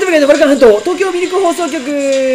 部会のバルカン半島東京ミルク放送局。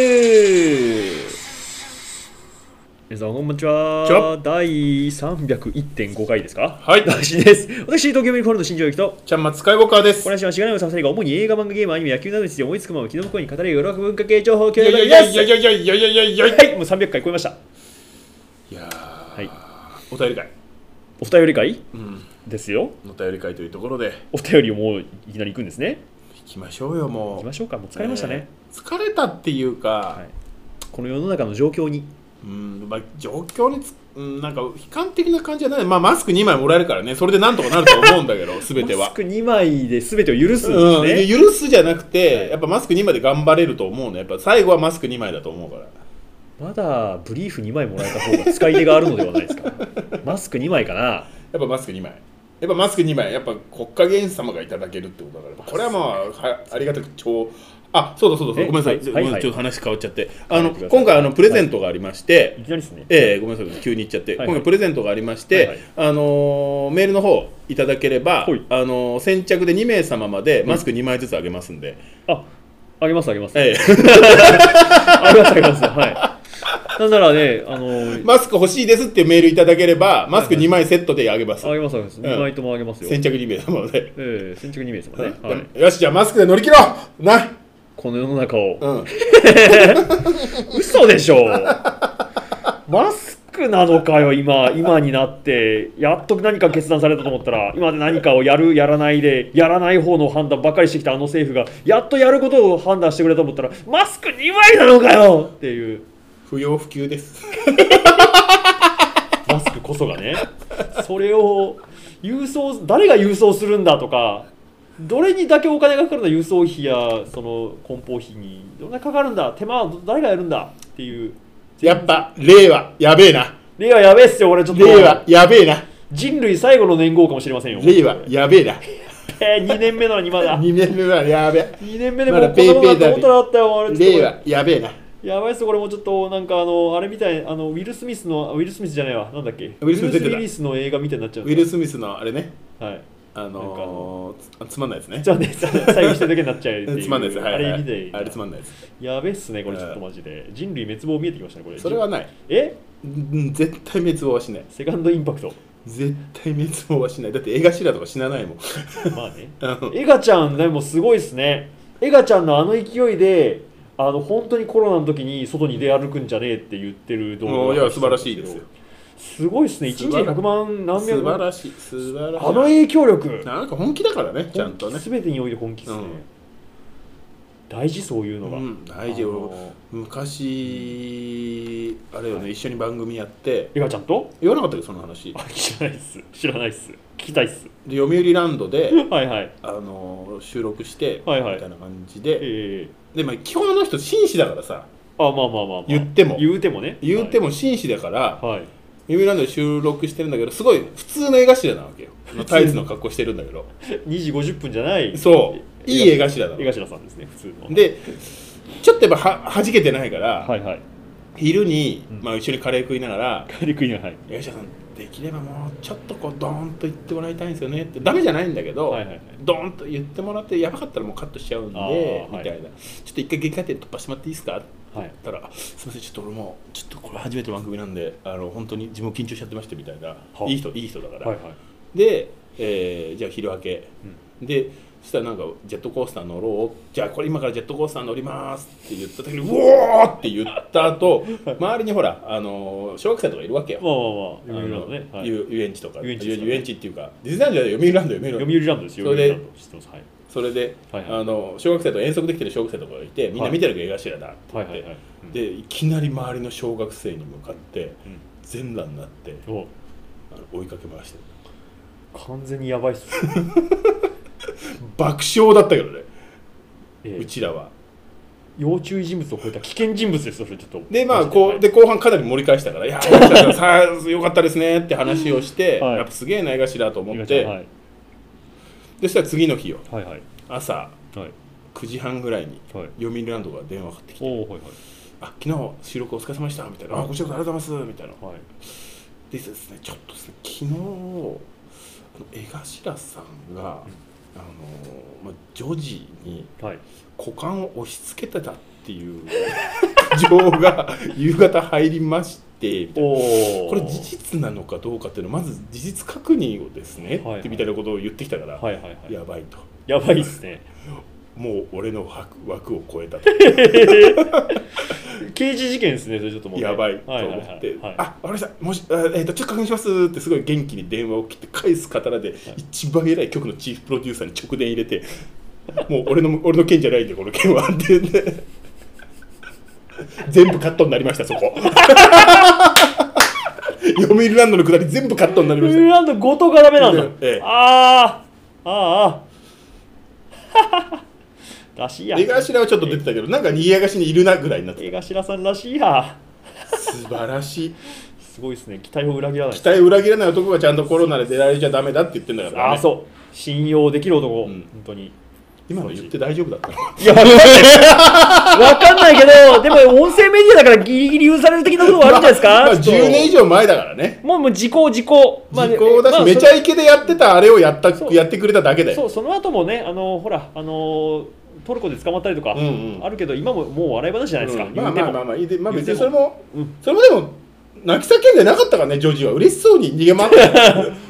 皆さんこんにちは。第301.5回ですか。 はい、 大志です。私東京ミルクホールの新庄由紀とちゃんまつかいぼかです。 この話はしがないお三人が主に映画、漫画、ゲーム、アニメ、野球などについて思いつくまま気の向こうに語れる喜ぶ文化系情報共有です。はい、もう300回超えました。 いやー、 はい、 お便り会、 お便り会、ですよ。 お便り会というところでお便りをもういきなり行くんですね。 行きましょうよ。もう行きましょうか。もう疲れましたね。 疲れたっていうか、 はい、この世の中の状況に状況になんか悲観的な感じじゃない。マスク2枚もらえるからね、それでなんとかなると思うんだけど全てはマスク2枚で全てを許すんですね。 許すじゃなくて、やっぱマスク2枚で頑張れると思うの。やっぱ最後はマスク2枚だと思うから。 まだブリーフ2枚もらえた方が使い手があるのではないですか。マスク2枚かな。 やっぱマスク2枚。やっぱマスク2枚。やっぱ国家元首様がいただけるってことだから、これはありがたくそうだごめんなさい、ちょっと話変わっちゃって、今回プレゼントがありまして、 いきなりですね。 ごめんなさい急に言っちゃって、今回プレゼントがありまして、メールの方いただければ、先着で2名様までマスク2枚ずつあげますんで。 あげます。あげます。 はいなんならね、 マスク欲しいですっていうメールいただければ、マスク2枚セットであげます。 あげます。2枚ともあげますよ。 先着2名様で。 先着2名様ね。 よし、じゃあマスクで乗り切ろうな。 この世の中を。嘘でしょ。マスクなのかよ、今になって。やっと何か決断されたと思ったら、今まで何かをやる、やらないで、やらない方の判断ばっかりしてきたあの政府が、やっとやることを判断してくれたと思ったら、マスク2枚なのかよっていう。 不要不急です。 マスクこそがね、それを誰が郵送するんだとか、どれにだけお金がかかるんだ、郵送費やその梱包費にどれだけかかるんだ、手間は誰がやるんだっていう。 やっぱ令和やべえな。 令和やべえっすよ。俺ちょっと令和やべえな。 人類最後の年号かもしれませんよ。 令和やべえな。 2年目なのにまだ 2年目はやべえ。 2年目でもうこんなことだと思ったらあったよ。 令和やべえな。 やばいっす。これもちょっとなんかあれみたい、ウィル・スミスじゃないわ、なんだっけ、 ウィルスの映画みたいになっちゃう。 ウィル・スミスのあれね、 はい、 つまんないですね。 じゃあね、最後一人だけになっちゃうっていうつまんないです。 あれ見て、 あれつまんないです。 やべっすね、これちょっとマジで。人類滅亡見えてきましたね、これ。 それはない。絶対滅亡はしない。 セカンドインパクト。 絶対滅亡はしない。だって江頭とか死なないもん。 まあね。エガちゃんでもすごいっすね。エガちゃんの勢いで、本当にコロナの時に外に出歩くんじゃねえって言ってる動画が。 いや、素晴らしいですよ。 すごいですね。1日100万何百素晴らしい。 影響力。 なんか本気だからね、ちゃんとね。 全てにおいて本気ですね。大事、そういうのが。 大事。昔あれよね、一緒に番組やって。 エガちゃんと言わなかったけど、その話。 知らないっす。聞きたいっす。 で、読売ランドで収録してみたいな感じで。で、基本の人紳士だからさ。言ってもね。紳士だから、読売ランドで収録してるんだけど、すごい普通の絵頭なわけよ。タイツの格好してるんだけど。 2時50分じゃない。 そう、いい絵頭だ。 絵頭さんですね、普通の。で、 ちょっとやっぱはじけてないから、昼に一緒にカレー食いながら、絵頭さん、できればもうちょっとドーンと言ってもらいたいんですよねって。ダメじゃないんだけど、ドーンと言ってもらって、やばかったらもうカットしちゃうんでみたいな。ちょっと一回劇画展突破してもらっていいですかって言ったら、すみません、ちょっと俺もちょっとこれ初めての番組なんで、本当に自分緊張しちゃってましてみたいな。いい人だから。で、じゃあ昼明けで、そしたらなんかジェットコースター乗ろう、じゃあこれ今からジェットコースター乗りますって言った時に、うおーって言った後、周りにほら小学生とかいるわけよ。遊園地とか、遊園地っていうかディズニーランドじゃない、読売ランドですよ。それで小学生と遠足できてる小学生とかがいて、みんな見てるけど絵頭だって言って、でいきなり周りの小学生に向かって全裸になって追いかけ回してる。 完全にやばいっす。 爆笑だったけどね、うちらは。 要注意人物を超えた危険人物ですよ、それちょっと。 で後半かなり盛り返したから、いやよかったですねって話をして、やっぱすげえな絵頭と思って、そしたら次の日よ、朝9時半ぐらいに読売ランドが電話かかってきて、昨日収録お疲れ様でしたみたいな、こちらこそありがとうございますみたいな。でですね、ちょっとですね、昨日江頭さんが女児に股間を押し付けてたっていう情が夕方入りまして、これ事実なのかどうかっていうのをまず事実確認をですね、ってみたいなことを言ってきたから、やばいと。 やばいっすね。 もう俺の枠を超えたと。 刑事事件ですね、それちょっともう、 やばいと思って、あ、わかりました、ちょっと確認しますってすごい元気に電話を切って返す刀で、一番偉い局のチーフプロデューサーに直電入れて、もう俺の件じゃないんでこの件はって言って全部カットになりました、そこ。読売ランドの下り全部カットになりました。 読売ランドごとがダメなんだ。らしいや。 江頭はちょっと出てたけど、なんか賑やかしにいるなぐらいになってた。 江頭さんらしいや。 素晴らしい。 すごいですね。期待を裏切らない。 期待を裏切らない男がちゃんとコロナで出られちゃダメだって言ってんだから、ね。 そう。信用できる男、本当に。 今の言って大丈夫だったの？ いや、わかんないけど、でも音声メディアだからギリギリ許される的なこともあるんじゃないですか。 10年以上前だからね。 もう時効。時効だし、めちゃイケでやってたあれをやってくれただけだよ。 そう、その後もね、ほら、トルコで捕まったりとかあるけど、今ももう笑い話じゃないですか。 まあ別にそれもでも泣き叫んでなかったからね、ジョージは嬉しそうに逃げ回って。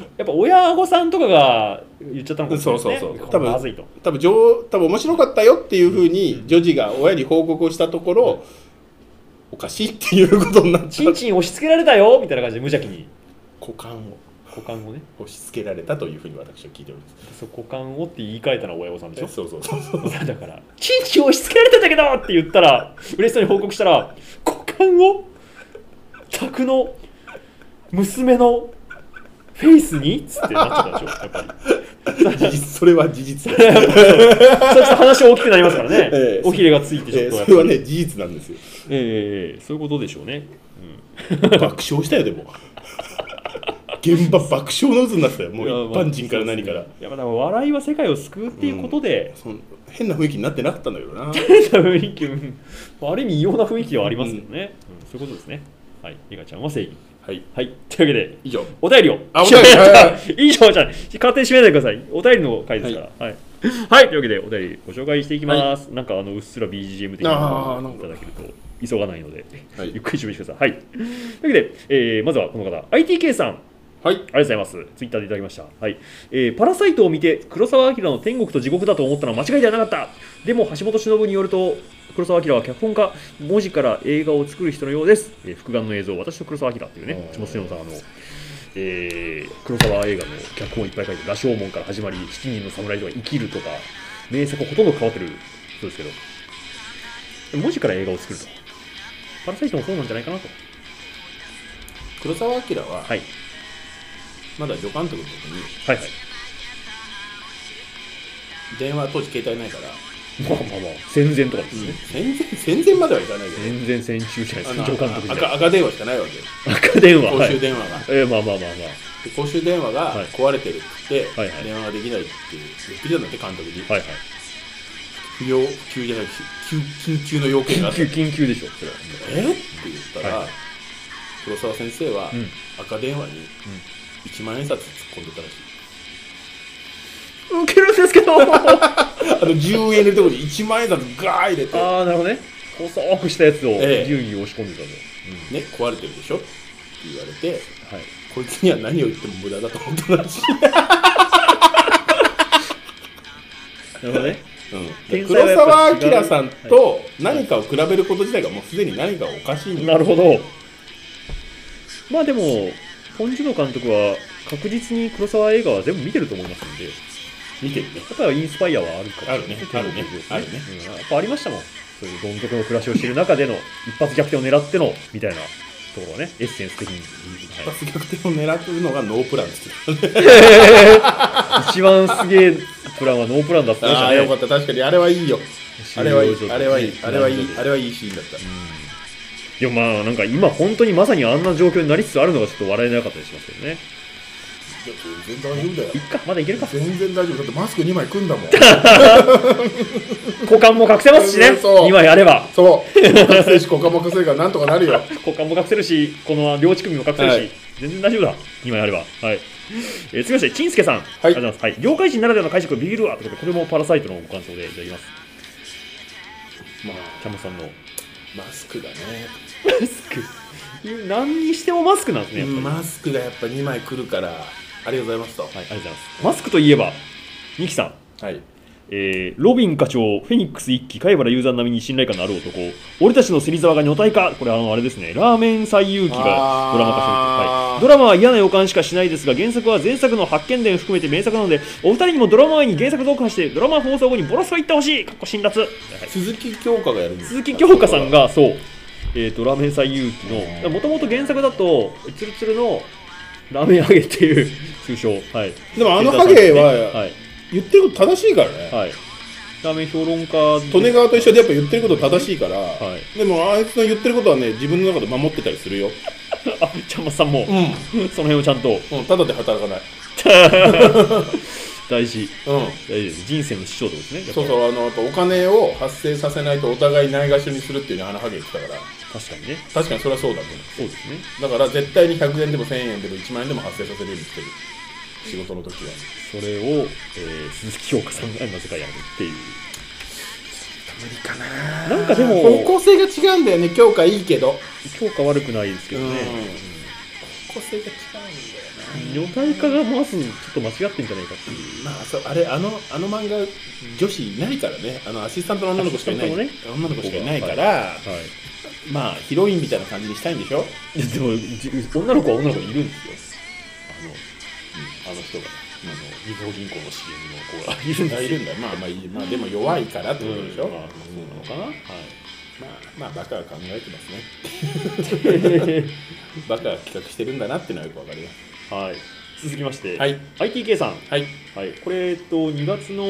やっぱ親御さんとかが言っちゃったのかもしれないですね。 そう多分面白かったよっていうふうにジョージが親に報告をしたところ、おかしいっていうことになった。 チンチン押し付けられたよみたいな感じで無邪気に股間をね押し付けられたというふうに私は聞いております。 股間をって言い換えたのは親御さんでしょ。 そうだからチンチン押し付けられてたけどって言ったら、嬉しそうに報告したら、股間を客の娘のフェイスにっつってなっちゃったでしょ、やっぱり。 それは事実。 そうすると話大きくなりますからね。おひれがついてちょっと。 それはね、事実なんですよ。 そういうことでしょうね。 爆笑したよ、でも。現場爆笑の渦になってたよ、もう一般人から何から。 いや、まあ笑いは世界を救うっていうことで、 変な雰囲気になってなかったんだけどな。 変な雰囲気、ある意味異様な雰囲気はありますけどね。そういうことですね。はい、リカちゃんは正義。はい、というわけで以上お便りを以上じゃ勝手に締めないでください。お便りの回ですから。はい、というわけでお便りご紹介していきます。なんかうっすら BGM 的なのをいただけると急がないので、ゆっくり準備してください。というわけで、まずはこの方 ITK さん、ありがとうございます。ツイッターでいただきました。パラサイトを見て黒澤明の天国と地獄だと思ったのは間違いではなかった。でも橋本忍によると黒澤明は脚本家、文字から映画を作る人のようです。復顔の映像、私と黒澤明っていうね、橋本忍さん黒澤映画の脚本をいっぱい書いて、羅生門から始まり、七人の侍とか生きるとか、名作ほとんど変わってる人ですけど、文字から映画を作ると。パラサイトもそうなんじゃないかなと。 黒澤明は、まだ助監督の時に、電話当時携帯ないから、 戦前とかですね。 戦前まではいかないけど、 戦前戦中じゃないですか。助監督時代赤電話しかないわけよ。 赤電話、 公衆電話が。で公衆電話が壊れてるって言って、電話ができないって言ってきたんだって、監督に。不急じゃないし、緊急の要件があった。 緊急でしょ、それは。 って言ったら、黒澤先生は赤電話に1万円札突っ込んでたらしい。 受けるんですけど 10円入れるところに1万円札ガー入れて、 なるほどね、細くしたやつを10に押し込んでたの、 ね、壊れてるでしょって言われて、こいつには何を言っても無駄だと思ったらしい。 なるほどね、 黒澤明さんと何かを比べること自体がもうすでに何かおかしいんだ。 なるほど。まあでもポン・ジュノ監督は確実に黒澤映画は全部見てると思いますので、 見てるね。 やっぱりインスパイアはあるかもしれない。 あるね。 やっぱありましたもん。そういうどん底の暮らしをしている中での一発逆転を狙ってのみたいなところはね、エッセンス的に。 一発逆転を狙ってるのがノープランですよ。 一番すげえプランはノープランだったね。よかった。確かにあれはいいよ。あれはいい。あれはいいシーンだった。 いや、まあなんか今本当にまさにあんな状況になりつつあるのがちょっと笑えなかったりしますけどね。 全然大丈夫だよ。 いっか、まだいけるか。 全然大丈夫。だってマスク2枚組んだもん。 股間も隠せますしね。2枚あれば。 そう。隠せるし、股間も隠せるからなんとかなるよ。 股間も隠せるし、この両乳首も隠せるし、全然大丈夫だ。2枚あれば。はい。続きまして、金助さん。ありがとうございます。はい。業界人ならではの解釈をビビるわということで、これもパラサイトのご感想でいただきます。まあ、キャモさんのマスクだね。 マスク。何にしてもマスクなんですね。 マスクがやっぱ2枚来るから、ありがとうございますと。 はい、ありがとうございます。マスクといえば、ニキさん。 はい。 ロビン課長、フェニックス一期、貝原雄山並みに信頼感のある男、俺たちの芹沢が女体化、これあれですね、ラーメン最遊記がドラマ化すると、はい、ドラマは嫌な予感しかしないですが、原作は前作の発見伝含めて名作なので、お二人にもドラマ前に原作読破して、ドラマ放送後にボロスと言ってほしい、辛辣、はい、 鈴木京香がやるんですか。 鈴木京香さんが、そう、ラーメン最遊記の、もともと原作だと、ツルツルのラーメンハゲっていう通称、はい、 でもハゲは、はい、言ってること正しいからね。 はい。ラーメン評論家利根川と一緒でやっぱ言ってること正しいから、はい、でもあいつの言ってることはね、自分の中で守ってたりするよ。 あ、ちゃんまさんも、その辺をちゃんと、 ただで働かない。 大事、大事です。人生の師匠とですね。 そうそう、やっぱお金を発生させないとお互いないがしろにするっていうね、ハゲ言ってたから。 確かにね。 確かにそれはそうだと思う。 そうですね。 だから絶対に100円でも1000円でも1万円でも発生させるようにしてる。仕事の時はそれを、鈴木京香さんがなぜかやるっていう。 無理かな。 なんかでも方向性が違うんだよね。京香いいけど、 京香悪くないですけどね。 方向性が違うんだよな。 女体化がまずちょっと間違ってんじゃないかっていう。 まあそう、あれ漫画女子いないからね。アシスタントの女の子しかいない、ね、女の子しかいないから、はい、まあヒロインみたいな感じにしたいんでしょ。 でも女の子は女の子いるんですよ。あの人が、みずほ銀行の CM の子がいるんだ。 いるんだ。まあでも弱いからってことでしょ。そうなのかな。はい。 まあバカが考えてますね。バカが企画してるんだなっていうのはよくわかります。 はい。続きまして、 はい、 ITK さん。 はい。 はい。これ2月の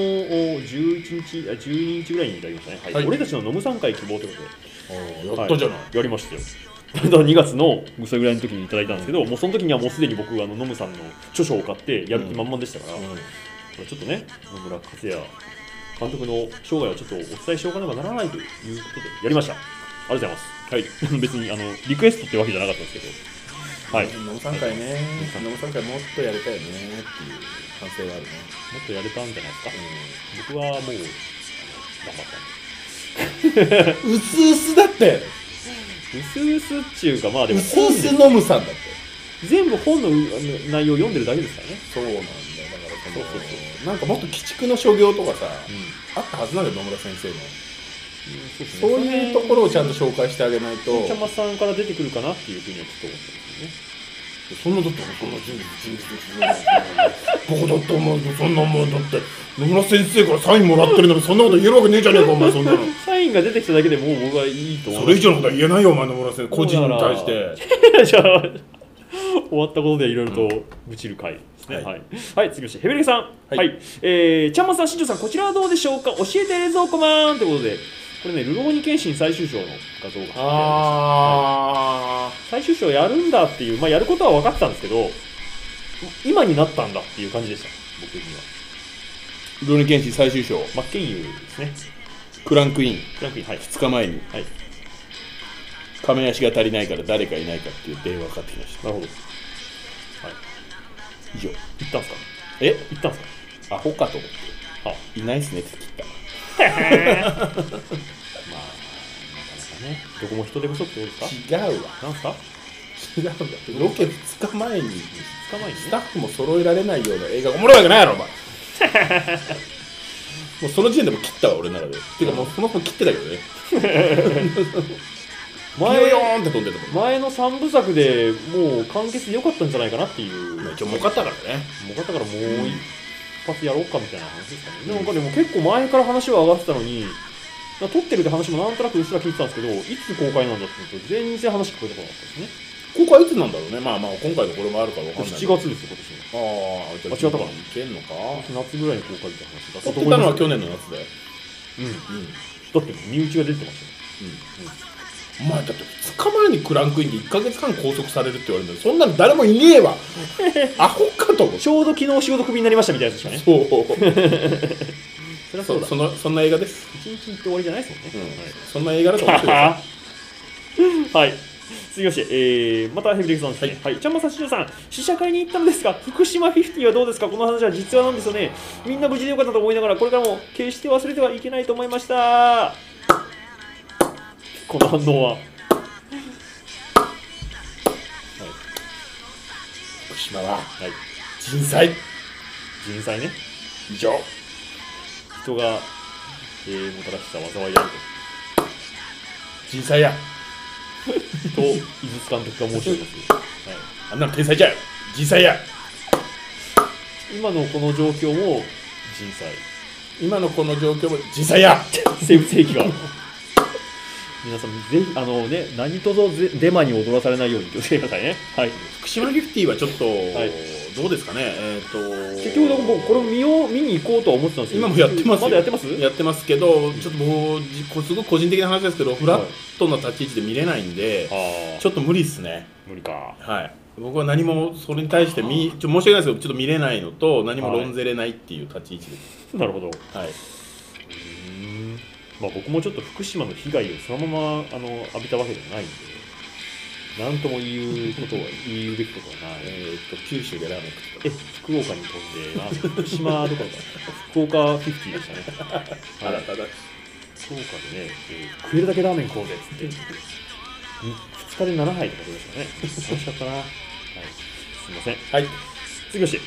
12日ぐらいにいただきましたね。はい。はい、俺たちの飲む3回希望ということで。やったじゃない。 やりましたよ。2月のそれぐらいの時にいただいたんですけど、もうその時にはもうすでに僕ノムさんの著書を買ってやる気満々でしたから、これちょっとね、野村克也監督の生涯をちょっとお伝えしようかならならないということでやりました。ありがとうございます。はい。別にリクエストってわけじゃなかったんですけど、はい。 飲む3回ね、飲む3回もっとやりたいよねっていう反省があるね。 もっとやれたんじゃないですか。僕はもう頑張ったんで。 うすうすだって。 うすうすっていうか、まあでもうすうす飲むさんだって全部本の内容を読んでるだけですからね。 そうなんだよ。だからそうなんかもっと鬼畜の所業とかさ、あったはずなんだよ、野村先生の。そういうところをちゃんと紹介してあげないと。 ちゃまさんから出てくるかなっていうふうにはちょっと思ってますよね。 そんなだってそんな人物僕だって思うと、そんなもんだって野村先生からサインもらってるのにそんなこと言えるわけねえじゃねえかお前。そんなのサインが出てきただけでもう僕はいいと思う。 それ以上のことは言えないよお前。野村先生個人に対してじゃあ終わったことでいろいろとぶちる回ですね。はい、はい、次ましてヘベレケさん。はい、ちゃんまさん、新庄さん、こちらはどうでしょうか。教えて冷蔵庫マンということで、これね、ルローニケンシン最終章の画像が最終章やるんだっていう、まあやることは分かってたんですけど、今になったんだっていう感じでした、僕には。 ルローニケンシン最終章、 真剣佑ですね。 クランクイン、 はい、 2日前に、はい、亀足が足りないから誰かいないかっていう電話がかかってきました。 なるほど。はい。以上。行ったんすか？ 行ったんすか？ アホかと思って。いないっすねって切った。まあ、なかなかね、どこも人手不足ってことですか？違うわ。 なんすか？ 違うんだ。ロケ2日前にスタッフも揃えられないような映画がおもろいわけないやろ、お前。もうその時点でも切ったわ、俺の中で。てかもうその子切ってたけどね。 前の3部作でもう完結で良かったんじゃないかなっていう。 一応儲かったからね。 儲かったからもう一発やろうかみたいな話ですかね。なんかでも結構前から話は上がってたのに、撮ってるって話もなんとなくうっすら聞いてたんですけど、いつ公開なんだって言うと全然話聞こえてこなかったですね。 公開いつなんだろうね。まあ今回のこれもあるから分かんない。 7月ですよ、今年。 違ったかな。いけんのか。 夏ぐらいに公開って話だ。撮ってたのは去年の夏だよ。 だって身内が出てましたよ。 お前だって2日前にクランクインで1ヶ月間拘束されるって言われるんだよ。そんなの誰もいねえわ。 アホかと思う。 ちょうど昨日仕事クビになりましたみたいなやつですかね。 そうそんな映画です。 一日行って終わりじゃないですもんね。 そんな映画だと思ってください。はい。続きまして、またヘビレクさんですね。はい。ちゃんまさしのさん、試写会に行ったのですが、福島50はどうですか？この話は実話なんですよね。みんな無事でよかったと思いながら、これからも決して忘れてはいけないと思いました。この反応は。 福島は、人災。 人災ね。 以上。 人が、もたらした災いであると。 人災や。 と、井筒監督が申し上げます。 あんなの天才じゃよ。人災や。 今のこの状況も人災。 今のこの状況も人災や。 生物兵器が。皆さん、ぜひ、何とぞデマに踊らされないように気をつけてくださいね。はい。 福島50はちょっと、どうですかね。 結局、僕、これを見に行こうとは思ってたんですけど、 今もやってますよ。 まだやってます？ やってますけど、ちょっともう、すごく個人的な話ですけど、フラットな立ち位置で見れないんで、ちょっと無理っすね。 無理か。 はい。僕は何もそれに対して申し訳ないですけど、ちょっと見れないのと、何も論ぜれないっていう立ち位置です。 なるほど。 はい。 僕もちょっと福島の被害をそのまま浴びたわけではないんで、なんとも言うべきことはない。 九州でラーメン食ってた。 福岡に飛んで、福島どころか、福岡50でしたね。 あらただ。 福岡でね、食えるだけラーメン食おうぜっつって、2日で7杯ってことですかね。楽しかったな。はい。すみません。はい。続きまして、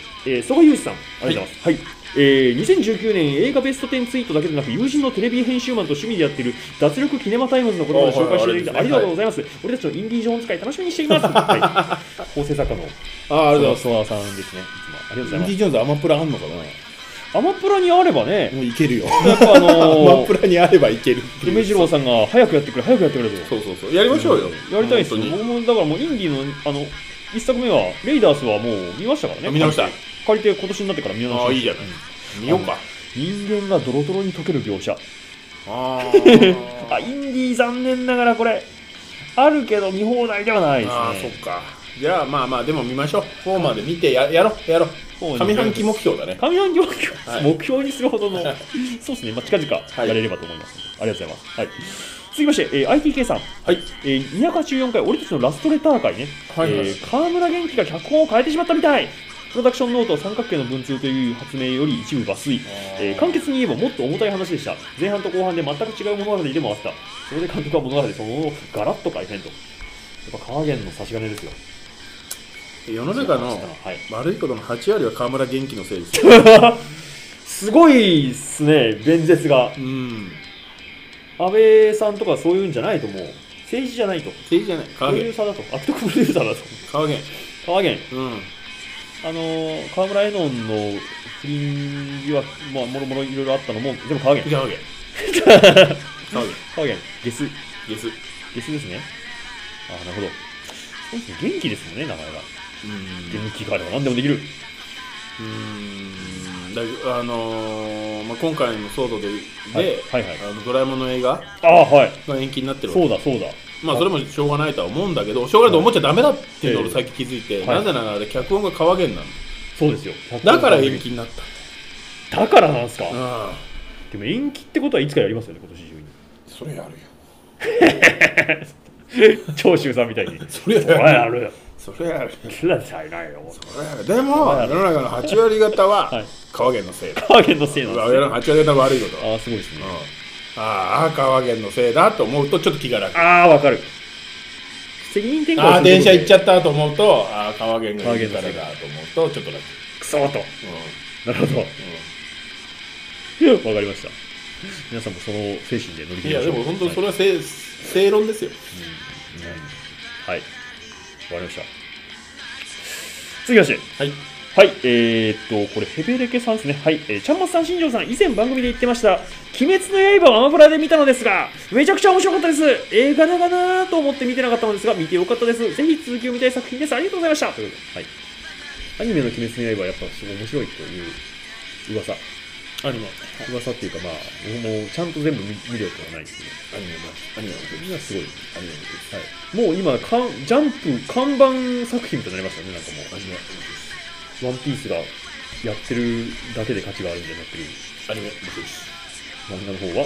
曽我雄一さん、ありがとうございます。はい。2019年映画ベスト10ツイートだけでなく、友人のテレビ編集マンと趣味でやっている脱力キネマタイムズのことまで紹介していただきありがとうございます。俺たちのインディ・ジョーンズ会楽しみにしています。はい。構成作家のありがとうございます。 曽我さんですね。いつもありがとうございます。 インディ・ジョーンズアマプラあんのかな？ アマプラにあればね、 もういけるよ。 やっぱアマプラにあればいける。 梅次郎さんが早くやってくれと。 そう。やりましょうよ。 やりたいですよ。僕もだからもうインディの一作目はレイダースはもう見ましたからね。 見ました。 借りて今年になってから見直しました。 いいじゃない。見ようか。 人間がドロドロに溶ける描写。インディ残念ながらこれあるけど見放題ではないですね。 そっか。じゃあまあでも見ましょう。4まで見てやろう。上半期目標だね。 上半期目標にするほどのそうですね。近々やれればと思います。ありがとうございます。はい。続きまして、ITK さん、284回、俺たちのラストレター会ね、川村元気が脚本を変えてしまったみたい、プロダクションノート三角形の文通という発明より一部抜粋、簡潔に言えばもっと重たい話でした。前半と後半で全く違う物語でもあった。それで監督は物語そのものをガラッと改変と。やっぱ川源の差し金ですよ。 世の中の悪いことの8割は川村元気のせいですよ。 すごいっすね、弁舌が。安倍さんとかそういうんじゃないと、もう政治じゃないと。 政治じゃない。 プロデューサーだと。悪徳プロデューサーだと。川源。川村エノンの不倫疑惑、もろもろいろいろあったのも全部川源。川源。ゲスですね。なるほど。そうですね。元気ですもんね、名前が。元気があれば何でもできる。 今回の騒動でドラえもんの映画が延期になってるわけ。 そうだ。 それもしょうがないとは思うんだけど、しょうがないと思っちゃダメだっていうのを俺最近気づいて、なぜならあれ脚本が川源なんだ。 そうですよ。 だから延期になった。 だからなんですか。でも延期ってことはいつかやりますよね、今年中に。 それやるよ。 長州さんみたいに。 それやるよ。 それはキラさえないよ。 でも世の中の8割方は川源のせいだ。 川源のせいなんですね。 8割方悪いこと。 すごいですね。 川源のせいだと思うとちょっと気が楽。 わかる。責任転嫁。 電車行っちゃったと思うと川源がいるからだと思うとちょっと楽。 クソーと。なるほど。わかりました。皆さんもその精神で乗り切りましょう。 いやでも本当それは正論ですよ。 はい。わかりました。続きまして。はい。これ、ヘベレケさんですね。はい。ちゃんまつさん、新庄さん、以前番組で言ってました、鬼滅の刃をアマプラで見たのですが、めちゃくちゃ面白かったです。映画だかなと思って見てなかったのですが、見てよかったです。ぜひ続きを見たい作品です。ありがとうございました。ということで、はい。アニメの鬼滅の刃はやっぱすごい面白いという噂。 アニメ噂っていうか、まあ僕もちゃんと全部見るわけはないですけど、 アニメはすごいアニメです、 はい、もう今ジャンプ看板作品みたいになりましたね。なんかもうアニメワンピースがやってるだけで価値があるみたいになってるアニメです漫画の方は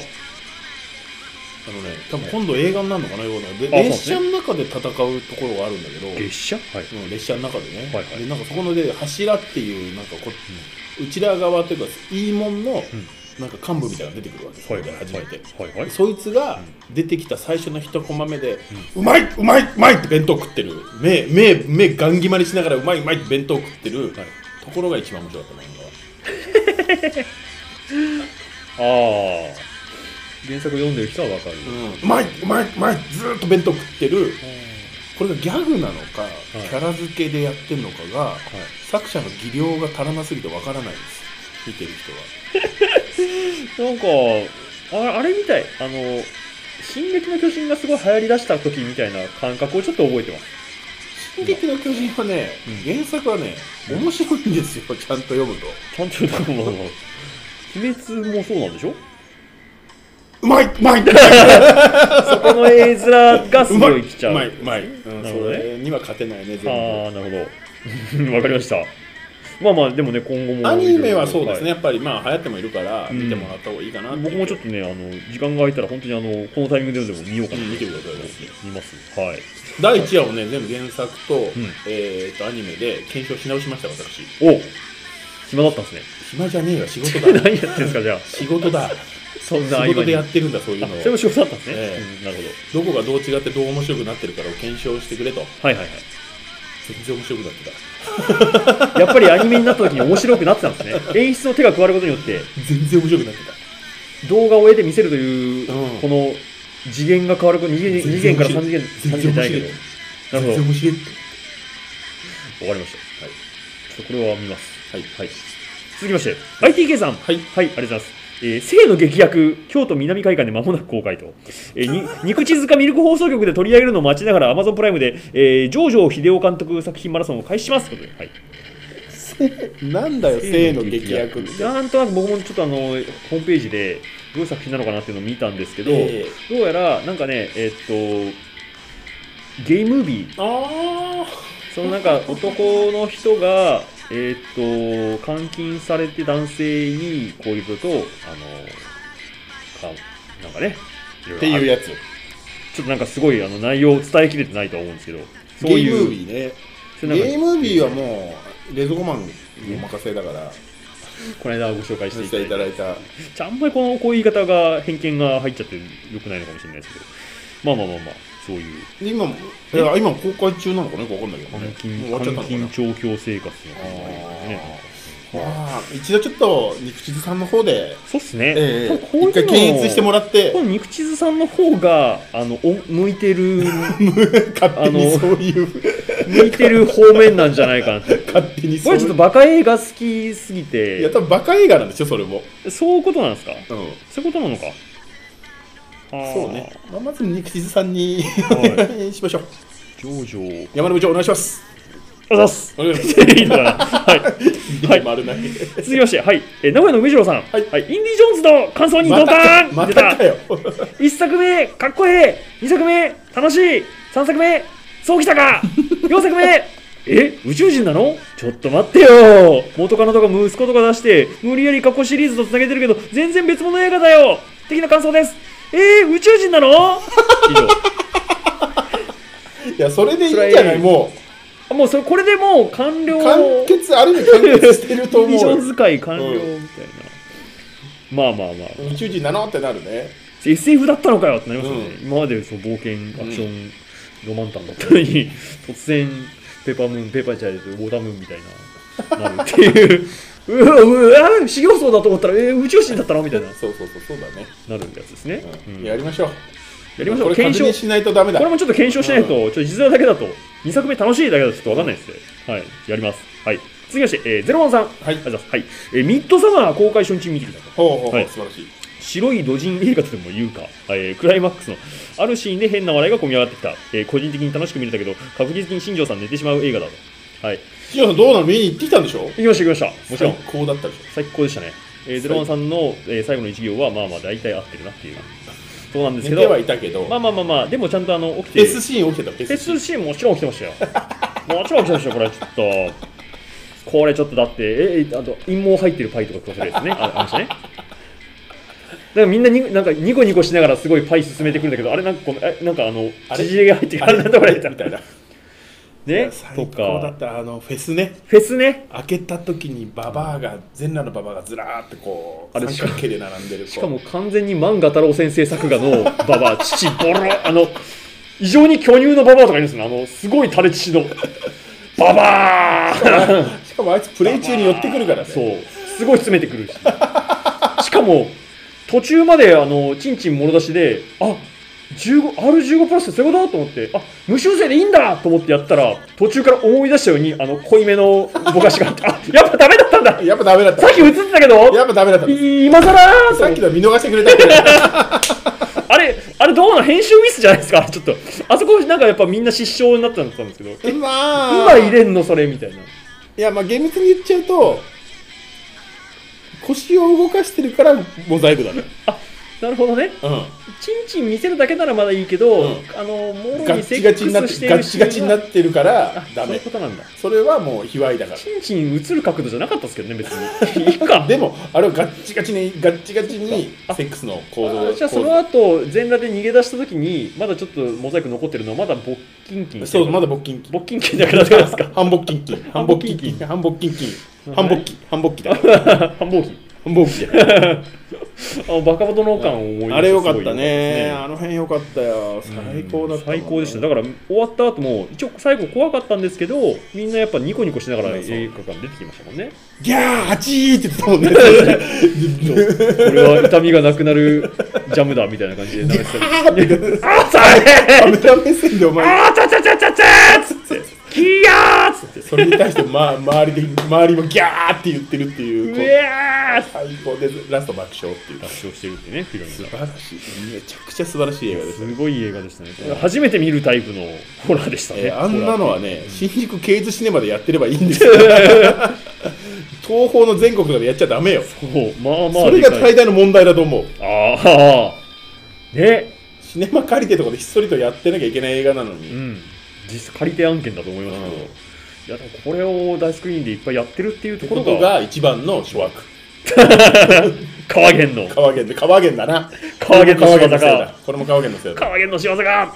多分今度映画になるのかなようなで、列車の中で戦うところがあるんだけど、 列車、はい、 列車の中でね、 はいはい、 でなんかそこので柱っていうなんか内ら側というかいいもんのなんか幹部みたいなのが出てくるわけです、はい、初めて、はいはい、そいつが出てきた最初の一コマ目で、うまいうまいうまいって弁当食ってる目ガン決まりしながらうまいうまいって弁当食ってるところが一番面白かった漫画はああ原作読んでる人は分かる、 うまいうまいうまいずーっと弁当食ってる、これがギャグなのか、キャラ付けでやってるのかが、作者の技量が足らなすぎて分からないです、見てる人はなんかあれみたい、進撃の巨人がすごい流行りだした時みたいな感覚をちょっと覚えてます。 進撃の巨人はね、原作はね、面白いんですよ、ちゃんと読むと。 ちゃんと読むと鬼滅もそうなんでしょ。 うまいうまいそこの絵面がすごいきちゃう。 うまい、それには勝てないね、全部。 ああ、なるほど。わかりました。まあまあ、でもね、今後もアニメはそうですね、やっぱりまあ流行ってもいるから見てもらった方がいいかな。 僕もちょっとね、時間が空いたら本当にこのタイミングでも見ようかな。 見てください。 見ます。はい。 第1話をね、全部原作とアニメで検証し直しました、私。 お、暇だったんですね。 暇じゃねえよ、仕事だ。 何やってんですか、じゃあ。 仕事だ。 そんな仕事でやってるんだ、そういうのを。 それも仕事だったんですね。なるほど。どこがどう違ってどう面白くなってるからを検証してくれと。 はいはいはい。 全然面白くなってた。やっぱりアニメになった時に面白くなってたんですね。演出の手が加わることによって全然面白くなってた。 動画を得て見せるという、この次元が変わること2次元から3次元じゃないけど。 なるほど。全然面白いって。 わかりました。はい。ちょっとこれは見ます。 はいはい。 続きまして ITK さん、はい、ありがとうございます。生の劇薬、京都南会館で間もなく公開と、肉地塚ミルク放送局で取り上げるのを待ちながら Amazon プライムで、城城秀夫監督作品マラソンを開始しますということで、 はい、なんだよ生の劇薬って。 なんとなく僕もちょっとホームページでどういう作品なのかなっていうのを見たんですけど、どうやらなんかねゲイムービー、そのなんか男の人が監禁されて男性にこういうことをなんかねっていうやつ、 ちょっとなんかすごい内容を伝えきれてないとは思うんですけど、 ゲイムービーね。ゲイムービーはもうレゾコマンにお任せだから、 この間ご紹介していただいた。 あんまりこういう言い方が偏見が入っちゃってよくないのかもしれないですけど、まあそういう今公開中なのかね、分かんないけどね。 監禁調教生活のね。 一度ちょっと肉地図さんの方でそうっすね、 一回検閲してもらって、 肉地図さんの方が向いてる勝手にそういう向いてる方面なんじゃないかなって勝手にこれちょっとバカ映画好きすぎて、 いや多分バカ映画なんでしょ、それも。 そういうことなんですか、そういうことなのか。 そうね、まず肉地図さんにお願いしましょう。山田部長お願いします。 お願いします。いいのかな。はい。続きまして、はい。名古屋の梅次郎さん。はい。インディ・ジョーンズの感想に同感。 出た。 1作目かっこいい。2作目楽しい。3作目そうきたか。4作目宇宙人なの？ちょっと待ってよ。元カノとか息子とか出して無理やり過去シリーズとつなげてるけど全然別物映画だよ。的な感想です。宇宙人なの？以上。 いや、それでいいんじゃない？もうこれでもう完了、 ある意味完結してると思う。 ビジョン使い完了みたいな、まあ宇宙人なのってなるね。 SF だったのかよってなりますよね、今まで冒険アクション、ロマンタンだったのに突然ペーパーチャイルドウォータームーンみたいななるっていう修行僧だと思ったら宇宙人だったのみたいな、 そうだね、 なるやつですね、 やりましょう。 これ検証しないとダメだ。 これもちょっと検証しないと、ちょっと実話だけだと2作目楽しいだけだとちょっと分かんないですね。はい、やります。はい。続きまして、ゼロワンさん、はい、ありがとうございます。はい。ミッドサマー公開初日見てきたと。 はい、素晴らしい。 白い土人映画とでも言うか、クライマックスのあるシーンで変な笑いが込み上がってきた。個人的に楽しく見れたけど、確実に新庄さん寝てしまう映画だと。はい。 新庄さんどうなの？見に行ってきたんでしょ？ 行きました。もちろん。 最高だったでしょ？ 最高でしたね。 ゼロワンさんの、最後の1行はまあまあ大体合ってるなっていうそうなんですけど、 寝てはいたけど、 まあでもちゃんと起きて、 フェスシーン起きてた。 フェスシーンもちろん起きてましたよ。もちろん起きてましたよ。これちょっとこれちょっとだってあと陰謀入ってるパイとか食わせるやつね。あの人ね。だからみんななんかニコニコしながらすごいパイ進めてくるんだけど、あれなんか縮れが入ってるからなんとかみたいな。ね、 最高だったフェスね。 フェスね。 開けた時にババアが全裸のババアがずらーってこう三角形で並んでる。 しかも完全に万画太郎先生作画のババア、父ボロ異常に巨乳のババアとかいるんですね。すごい垂れ父のババア。 しかもあいつプレイ中に寄ってくるからね。 そう、すごい詰めてくるし。しかも途中までチンチンもろ出しで、R15 プラスってそういうことと思って、無修正でいいんだと思ってやったら、途中から思い出したように濃いめのぼかしがあって、やっぱダメだったんだ。 やっぱダメだった。 さっき映ってたけど、 やっぱダメだった。 今更さっきの見逃してくれたけど。 あれどうなの、編集ミスじゃないですか。ちょっとあそこなんかやっぱみんな失笑になったんですけど、今入れんのそれみたいな。いや厳密に言っちゃうと腰を動かしてるからモザイクだね。 なるほどね。チンチン見せるだけならまだいいけど、もろにセックスしてるガッチガチになってるからダメ。 そういうことなんだ。 それはもう卑猥だから。 チンチン映る角度じゃなかったですけどね、別に。いいか。 でもあれはガッチガチにセックスの構造。 じゃあその後全裸で逃げ出した時にまだちょっとモザイク残ってるのはまだ勃起筋筋。 そう、まだ勃起筋。 勃起筋だからですか。 反勃筋筋。反勃起筋。反勃起筋。反勃起だ。 反勃起。 勃起バカボトの感を思い出して、 あれよかったね。あの辺よかったよ。最高だった。 最高でした。だから終わった後も一応最後怖かったんですけど、みんなやっぱニコニコしながら映画館出てきましたもんね。 ギャーハチーって言ってたもんね。 これは痛みがなくなるジャムだみたいな感じで流してた。 カメラ目線でお前チャチャチャチャチャーっつって。キヤーっつって、 それに対して、周りもギャーって言ってるっていう、最高でラスト爆笑っていう、 爆笑してるってね、フィルム素晴らしい、めちゃくちゃ素晴らしい映画でした、 すごい映画でしたね。初めて見るタイプのホラーでしたね。 あんなのはね、新宿ケイズシネマでやってればいいんですよ。東宝の全国とかでやっちゃダメよ。 そう、まあまあそれが最大の問題だと思う。 ね、 シネマ借りてとかでひっそりとやってなきゃいけない映画なのに。 実借り手案件だと思いますけど、いやでもこれを大スクリーンでいっぱいやってるっていうところが一番の諸悪。 川源の川源だな。 川源の仕業が、 これも川源のせいだ。 川源の仕業が。はい。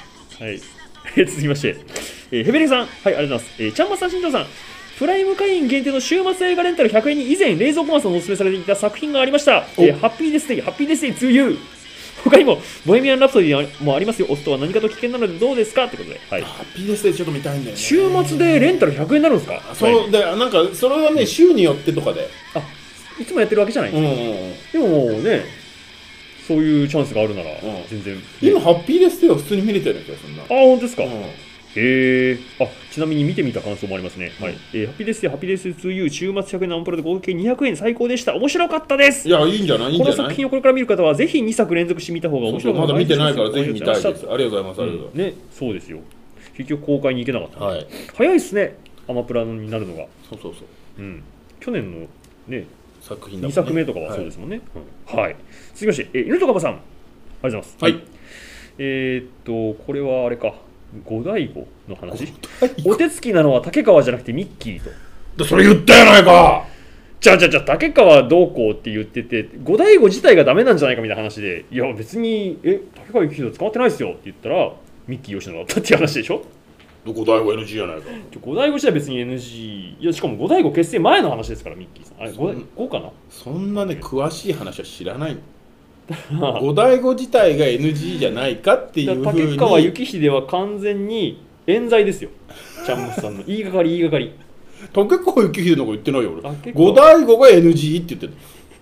続きまして、ヘベレさん、はい、ありがとうございます。ちゃんまさん、新庄さん、プライム会員限定の週末映画レンタル100円に以前冷蔵庫マスをおすすめされていた作品がありました。ハッピーデスデイ、ハッピーデスデイ to you。他にもボヘミアン・ラプソディもありますよ。押すとは何かと危険なのでどうですかってことで、 はい、ハッピーデスデイちょっと見たいんだよね。 週末でレンタル100円になるんですか。 そうで、なんかそれはね、週によってとかで、 いつもやってるわけじゃないんですか。でもね、そういうチャンスがあるなら全然、 今ハッピーデスデイは普通に見れてる気がするな。 本当ですか。ちなみに見てみた感想もありますね。はい。ハッピーデスデイ、ハッピーデスデイ to you 週末100円のアンプラで合計200円、最高でした。面白かったです。 いや、いいんじゃない。 この作品をこれから見る方はぜひ2作連続して見た方が面白い。 まだ見てないからぜひ見たいです。ありがとうございます。 ね、そうですよ。結局公開に行けなかった。早いですね。アマプラになるのが。 そう。 去年のね作品 2作目とかはそうですもんね。はい。続きまして、犬とかばさん、ありがとうございます。 はい。 これはあれか。五醍醐の話。お手つきなのは竹川じゃなくてミッキーと。それ言ったやないか。 じゃあ竹川どうこうって言ってて、五醍醐自体がダメなんじゃないかみたいな話で、いや別に竹川幸宏捕まってないですよって言ったらミッキー吉野だったっていう話でしょ。 五醍醐 NG じゃないか。 五醍醐自体別に NG。いやしかも五醍醐結成前の話ですから、ミッキーさん。あれ5かな。 そんなね詳しい話は知らない。五醍醐自体が NG じゃないかっていうふうに。 竹川幸秀は完全に冤罪ですよ。ちゃんまつさんの言いがかり。 竹川幸秀のこと言ってないよ俺。五醍醐が NG って言ってる。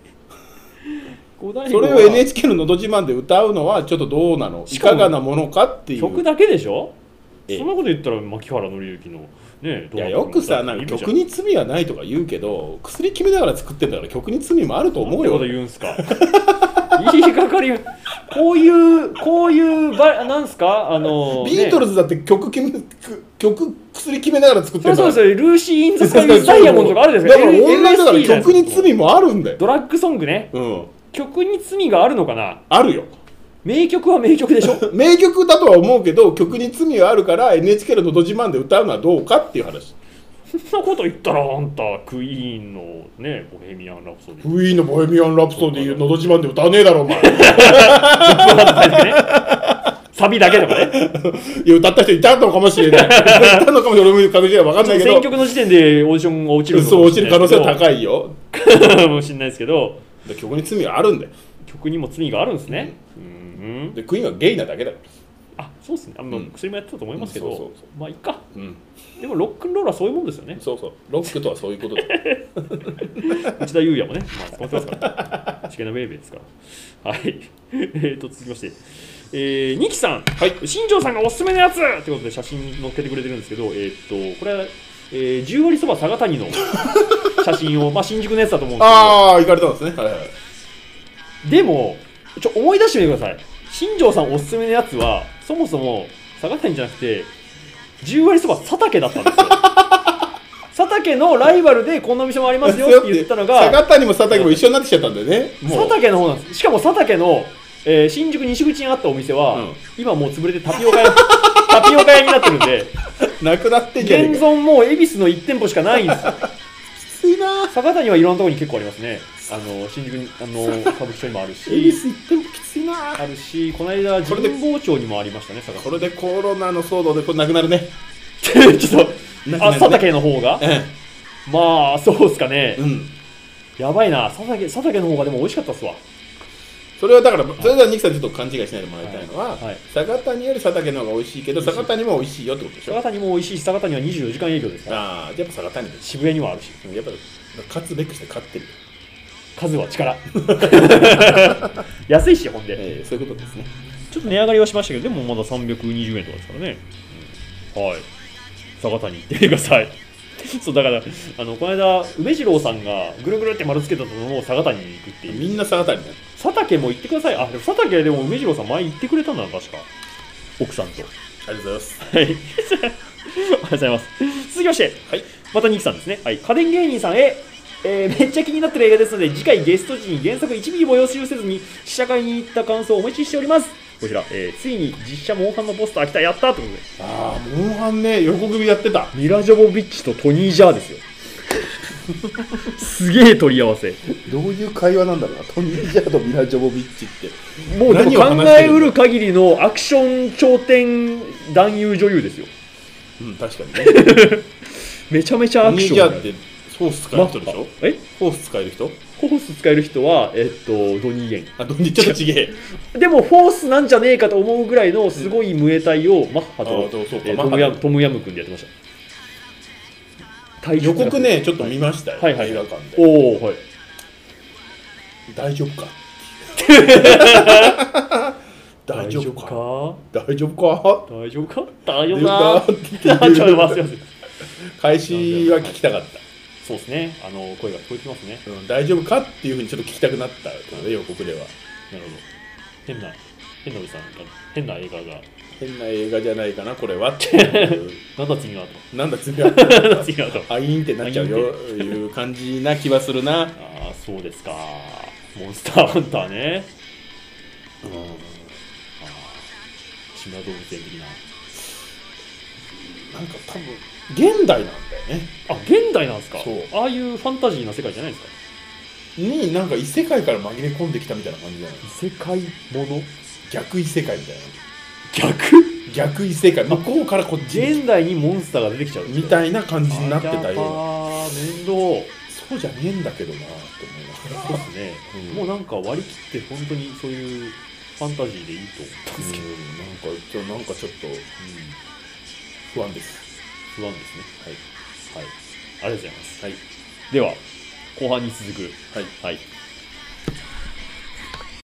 それを NHK ののど自慢で歌うのはちょっとどうなの、いかがなものかっていう。 曲だけでしょ。そんなこと言ったら牧原紀之のね。 いやよくさ、なんか曲に罪はないとか言うけど、薬決めながら作ってんだから曲に罪もあると思うよ。 なんてこと言うんすか。言いがかり。こういうなんすか、 ビートルズだって曲薬薬決めながら作ってるそうですよ。ルーシー・イン・ザ・スカイ・ウィズ・ダイヤモンドとかあるじゃないですか。 だから同じだから曲に罪もあるんだよ。 ドラッグソングね。曲に罪があるのかな。 あるよ。 名曲は名曲でしょ。 名曲だとは思うけど、曲に罪はあるから NHK ののど自慢で歌うのはどうかっていう話。 そんなこと言ったらあんたクイーンのねボヘミアン・ラプソディ、 クイーンのボヘミアン・ラプソディのど自慢で歌わねえだろお前。 サビだけとかね。 いや歌った人いたのかもしれない。いたのかもしれない。俺も確実には分かんないけど。 選曲の時点でオーディションが落ちるのそう落ちる可能性は高いよ。 かもしれないですけど。 曲に罪はあるんだよ。 曲にも罪があるんですね。 でクイーンはゲイなだけだから。 あ、そうですね。薬もやってたと思いますけど、まあいいか。でもロックンロールはそういうもんですよね。 そうそう。ロックとはそういうことだ。 内田裕也もね、まあ使ってますから。チケナベイベーですから。はい。続きまして、ニキさん、新庄さんがおすすめのやつということで写真載っけてくれてるんですけど、これは、10割そば佐賀谷の写真を、まあ新宿のやつだと思うんですけど。 ああ、行かれたんですね。はいはい。 でも、思い出してみてください。新庄さんおすすめのやつは、そもそも佐賀谷じゃなくて、10割そば佐竹だったんですよ。佐竹のライバルでこんなお店もありますよって言ったのが、 佐賀谷も佐竹も一緒になってきちゃったんだよね。 佐竹の方なんです。しかも佐竹の、新宿西口にあったお店は、今もう潰れてタピオカ屋になってるんで、 なくなってんじゃねえか。 現存もう恵比寿の1店舗しかないんですよ。 きついな。 佐賀谷はいろんなところに結構ありますね。新宿に歌舞伎町にもあるし、 恵比寿行ってもきついな。 あるし、この間神保町にもありましたね。 これでコロナの騒動でこれなくなるね。 ちょっと佐竹の方が、まあそうですかね。やばいな。佐竹の方がでも美味しかったっすわ。 それはだから、それではニキさんちょっと勘違いしないでもらいたいのは、佐賀谷より佐竹の方が美味しいけど、佐賀谷も美味しいよってことでしょ。 佐賀谷も美味しいし、佐賀谷は24時間営業ですから。 ああ、やっぱ佐賀谷で渋谷にもあるし。 やっぱ勝つべくして勝ってる。 数は力。安いし、ほんで。 そういうことですね。 ちょっと値上がりはしましたけど、でもまだ320円とかですからね。はい。佐賀谷行ってください。そうだからこの間梅次郎さんがぐるぐるって丸つけたのを佐賀谷に行くっていう。 みんな佐賀谷ね。 佐竹も行ってください。でも佐竹でも梅次郎さん前行ってくれたんだな、確か奥さんと。 ありがとうございます。 はい。ありがとうございます。続きまして、またニキさんですね。家電芸人さんへ、めっちゃ気になってる映画ですので、次回ゲスト時に原作1ミリも予習せずに試写会に行った感想をお待ちしております。こちら、ついに実写モンハンのポスター来た、やったということで。 ああ、モンハンね、予告日やってた。 ミラ・ジョボビッチとトニー・ジャーですよ。すげえ取り合わせ。 どういう会話なんだろうな、トニー・ジャーとミラ・ジョボビッチって。 もうでも考えうる限りのアクション頂点男優女優ですよ。 確かにね。 めちゃめちゃアクション。 トニー・ジャーってフォース使える人でしょ。フォース使える人？ フォース使える人は、ドニーゲン。 ドニーちょっとちげえ。でも、フォースなんじゃねえかと思うぐらいのすごいムエタイをマッハとトムヤム君でやってました。 予告ね、ちょっと見ましたよ、映画館で。 おお、はい。 大丈夫か大丈夫か大丈夫か大丈夫か大丈夫かちょっと待ってください。 開始は聞きたかった。 そうですね。声が聞こえてますね。 大丈夫かっていうふうにちょっと聞きたくなったので、予告では。なるほど。変なおじさんが、変な映画が。 変な映画じゃないかな、これは。 なんだ次の後。 なんだ次の後。 次の後。 あいんってなっちゃうよ、いう感じな気はするな。 ああ、そうですか。モンスターハンターね。志村動物園的な。 なんか多分現代なんだよね。 現代なんですか。 そう。 ああいうファンタジーな世界じゃないですか。 になんか異世界から紛れ込んできたみたいな感じじゃない。 異世界もの。 逆異世界みたいな。逆異世界。向こうからこっち。 現代にモンスターが出てきちゃうみたいな感じになってたよ。 面倒。 そうじゃねえんだけどなって思いながら。 そうですね。もうなんか割り切って本当にそういうファンタジーでいいと思ったんですけど。 なんかちょっと不安です。 不安ですね。はい。ありがとうございます。では後半に続く。